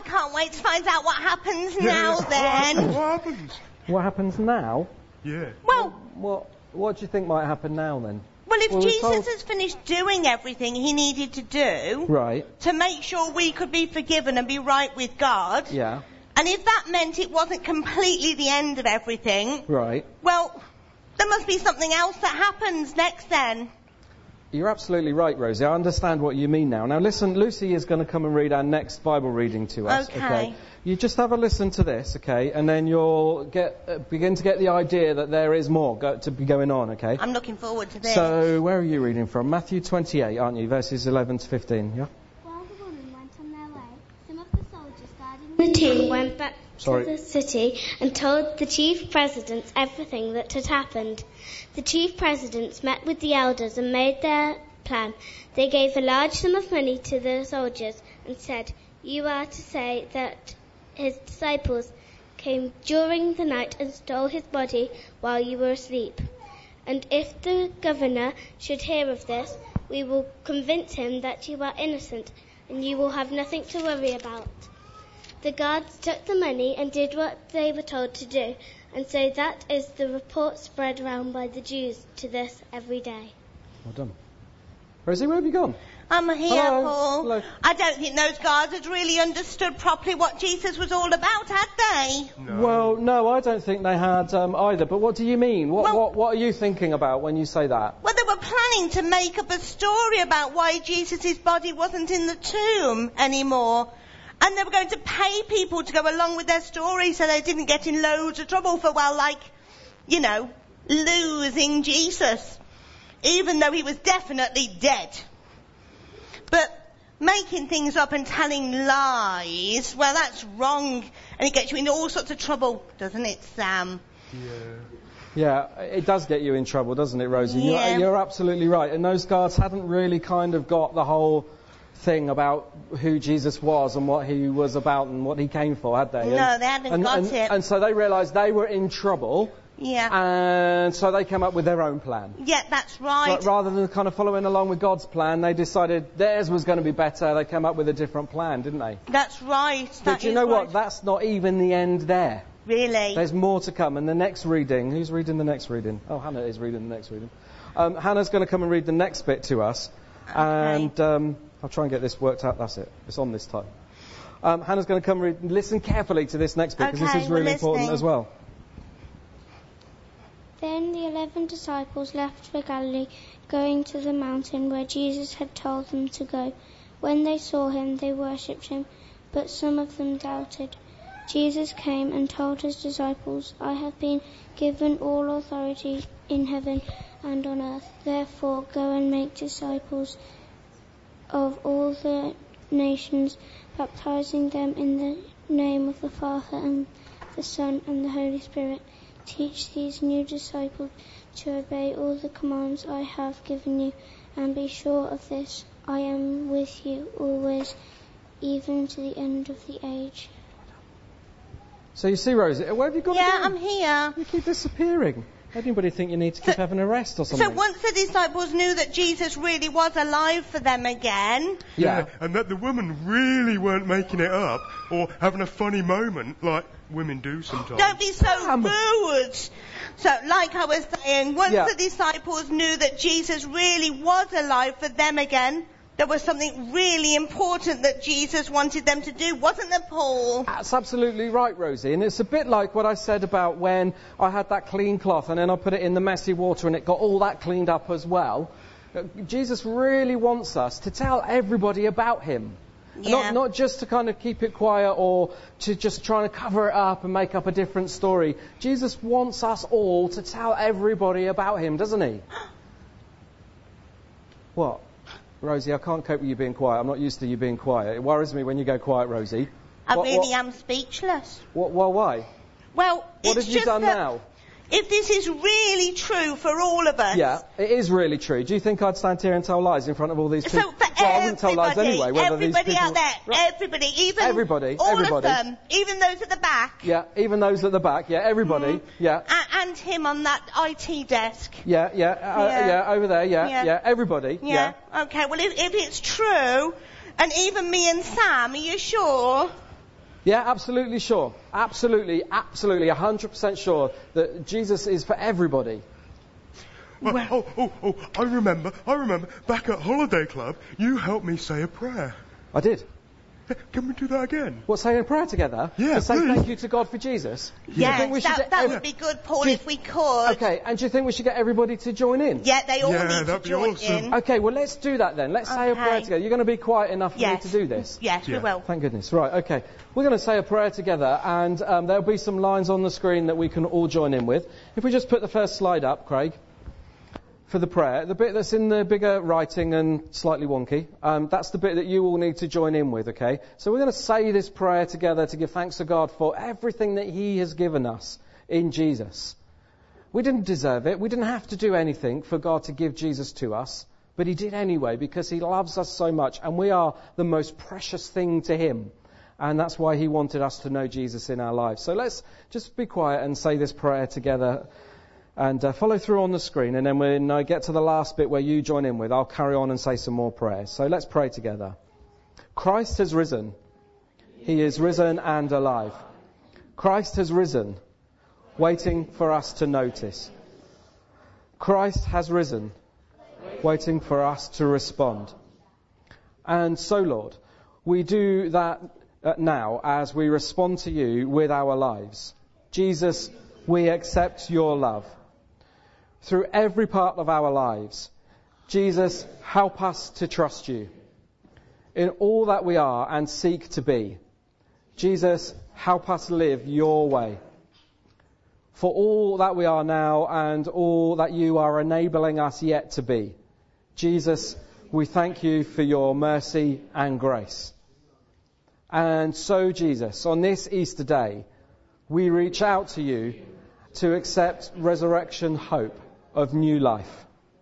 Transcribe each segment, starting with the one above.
can't wait to find out what happens now then. What happens? What happens now? Yeah. Well, What do you think might happen now then? Well, if Well, we're Jesus told- has finished doing everything he needed to do Right. to make sure we could be forgiven and be right with God, Yeah. and if that meant it wasn't completely the end of everything, Right. well, there must be something else that happens next then. You're absolutely right, Rosie. I understand what you mean now. Now listen, Lucy is going to come and read our next Bible reading to us. Okay. You just have a listen to this, okay, and then you'll begin to get the idea that there is more to be going on, okay? I'm looking forward to this. So, where are you reading from? Matthew 28, aren't you? Verses 11 to 15, yeah? While the woman went on their way, some of the soldiers guarding the tomb went back to the city and told the chief presidents everything that had happened. The chief presidents met with the elders and made their plan. They gave a large sum of money to the soldiers and said, "You are to say that his disciples came during the night and stole his body while you were asleep. And if the governor should hear of this, we will convince him that you are innocent and you will have nothing to worry about." The guards took the money and did what they were told to do, and so that is the report spread around by the Jews to this every day. Well done. Rosie, where have you gone? I'm here, Hello. Paul. Hello. I don't think those guards had really understood properly what Jesus was all about, had they? No. Well, no, I don't think they had either. But what do you mean? What are you thinking about when you say that? Well, they were planning to make up a story about why Jesus' body wasn't in the tomb anymore. And they were going to pay people to go along with their story so they didn't get in loads of trouble for, losing Jesus. Even though he was definitely dead. But making things up and telling lies, well, that's wrong. And it gets you into all sorts of trouble, doesn't it, Sam? Yeah, it does get you in trouble, doesn't it, Rosie? Yeah. You're absolutely right. And those guards hadn't really kind of got the whole thing about who Jesus was and what he was about and what he came for, had they? No, they hadn't got it. And so they realised they were in trouble. Yeah. And so they came up with their own plan. Yeah, that's right. But rather than kind of following along with God's plan, they decided theirs was going to be better. They came up with a different plan, didn't they? That's right. But you know what? That's not even the end there. Really? There's more to come. And the next reading, who's reading the next reading? Oh, Hannah is reading the next reading. Hannah's going to come and read the next bit to us. Okay. And I'll try and get this worked out. That's it. It's on this time. Hannah's going to come and read. Listen carefully to this next bit, because this is really important as well. Then the 11 disciples left for Galilee, going to the mountain where Jesus had told them to go. When they saw him, they worshipped him, but some of them doubted. Jesus came and told his disciples, "I have been given all authority in heaven and on earth. Therefore, go and make disciples of all the nations, baptizing them in the name of the Father and the Son and the Holy Spirit. Teach these new disciples to obey all the commands I have given you, and be sure of this, I am with you always, even to the end of the age." So you see, Rosie, where have you gone Yeah, again? I'm here. You keep disappearing. Anybody think you need to keep having a rest or something? So once the disciples knew that Jesus really was alive for them again, Yeah. And that the woman really weren't making it up or having a funny moment like women do sometimes. don't be so rude. So, like I was saying, once Yeah. the disciples knew that Jesus really was alive for them again, there was something really important that Jesus wanted them to do, wasn't there, Paul? That's absolutely right, Rosie. And it's a bit like what I said about when I had that clean cloth and then I put it in the messy water and it got all that cleaned up as well. Jesus really wants us to tell everybody about him. Yeah. Not just to kind of keep it quiet or to just try to cover it up and make up a different story. Jesus wants us all to tell everybody about him, doesn't he? What? Rosie, I can't cope with you being quiet. I'm not used to you being quiet. It worries me when you go quiet, Rosie. I really am speechless. Well, why? Well, What it's have you just done that now? if this is really true for all of us. Yeah, it is really true. Do you think I'd stand here and tell lies in front of all these people? So for Well, I wouldn't tell lies anyway. Whether everybody these people... out there, Right. everybody, even Everybody, all everybody. of them, even those at the back, Yeah, even those at the back. Yeah, everybody. Yeah. and him on that IT desk. Yeah, over there. Yeah. Yeah, everybody. Yeah. Okay. Well, if it's true, and even me and Sam, are you sure? Yeah, absolutely sure. Absolutely 100% sure that Jesus is for everybody. Well, I remember. Back at Holiday Club, you helped me say a prayer. I did. Can we do that again? What, saying a prayer together? Yeah, to say please. thank you to God for Jesus? Yes, that would be good, Paul, if we could. Okay, and do you think we should get everybody to join in? Yeah, they all need to that'd be join awesome. in. Okay, well, let's do that then. Let's say a prayer together. You're going to be quiet enough for me to do this? Yes, we will. Thank goodness. Right, okay. We're going to say a prayer together, and there'll be some lines on the screen that we can all join in with. If we just put the first slide up, Craig, for the prayer, the bit that's in the bigger writing and slightly wonky, that's the bit that you all need to join in with, okay? So we're going to say this prayer together to give thanks to God for everything that He has given us in Jesus. We didn't deserve it. We didn't have to do anything for God to give Jesus to us, but He did anyway because He loves us so much, and we are the most precious thing to Him. And that's why He wanted us to know Jesus in our lives. So let's just be quiet and say this prayer together. And follow through on the screen, and then when I get to the last bit where you join in with, I'll carry on and say some more prayers. So let's pray together. Christ has risen. He is risen and alive. Christ has risen, waiting for us to notice. Christ has risen, waiting for us to respond. And so, Lord, we do that now as we respond to you with our lives. Jesus, we accept your love. Through every part of our lives, Jesus, help us to trust you in all that we are and seek to be. Jesus, help us live your way. For all that we are now and all that you are enabling us yet to be, Jesus, we thank you for your mercy and grace. And so, Jesus, on this Easter day, we reach out to you to accept resurrection hope of new life.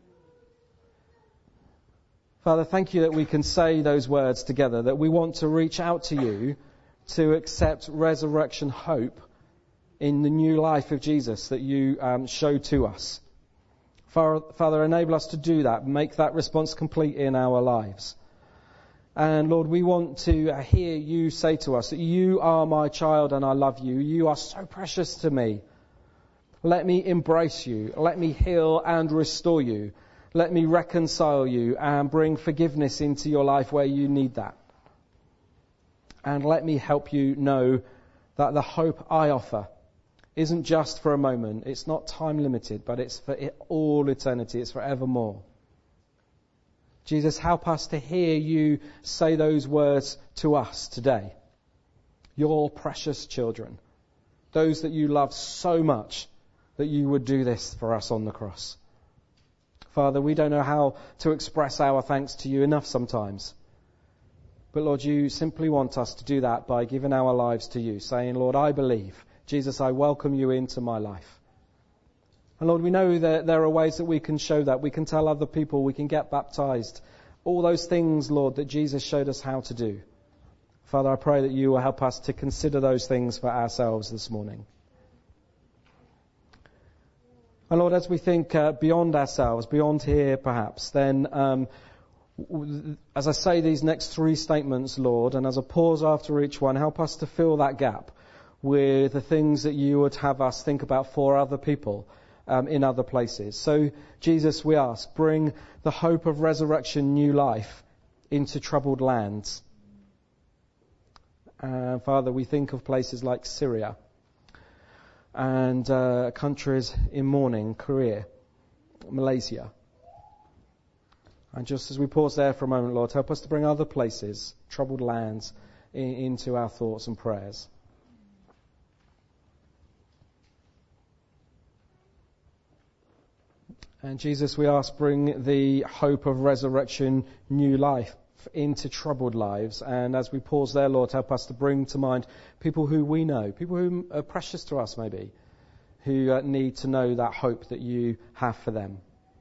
Father, thank you that we can say those words together, that we want to reach out to you to accept resurrection hope in the new life of Jesus that you show to us. Father, enable us to do that, make that response complete in our lives. And Lord, we want to hear you say to us that you are my child and I love you. You are so precious to me. Let me embrace you. Let me heal and restore you. Let me reconcile you and bring forgiveness into your life where you need that. And let me help you know that the hope I offer isn't just for a moment. It's not time limited, but it's for all eternity. It's forevermore. Jesus, help us to hear you say those words to us today. Your precious children. Those that you love so much that you would do this for us on the cross. Father, we don't know how to express our thanks to you enough sometimes. But Lord, you simply want us to do that by giving our lives to you, saying, Lord, I believe. Jesus, I welcome you into my life. And Lord, we know that there are ways that we can show that. We can tell other people, we can get baptized. All those things, Lord, that Jesus showed us how to do. Father, I pray that you will help us to consider those things for ourselves this morning. And Lord, as we think beyond ourselves, beyond here perhaps, then as I say these next three statements, Lord, and as I pause after each one, help us to fill that gap with the things that you would have us think about for other people in other places. So, Jesus, we ask, bring the hope of resurrection, new life into troubled lands. Father, we think of places like Syria and countries in mourning, Korea, Malaysia. And just as we pause there for a moment, Lord, help us to bring other places, troubled lands, into our thoughts and prayers. And Jesus, we ask, bring the hope of resurrection, new life into troubled lives. And as we pause there, Lord, help us to bring to mind people who we know, people who are precious to us maybe, who need to know that hope that you have for them.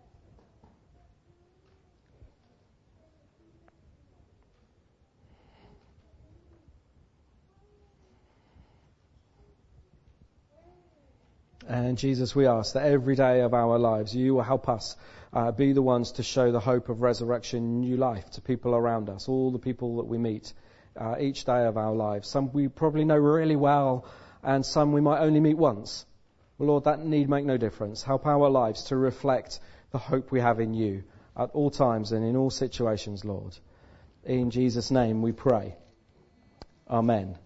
And Jesus, we ask that every day of our lives, you will help us be the ones to show the hope of resurrection, new life to people around us, all the people that we meet each day of our lives. Some we probably know really well, and some we might only meet once. Well, Lord, that need make no difference. Help our lives to reflect the hope we have in you at all times and in all situations, Lord. In Jesus' name we pray. Amen.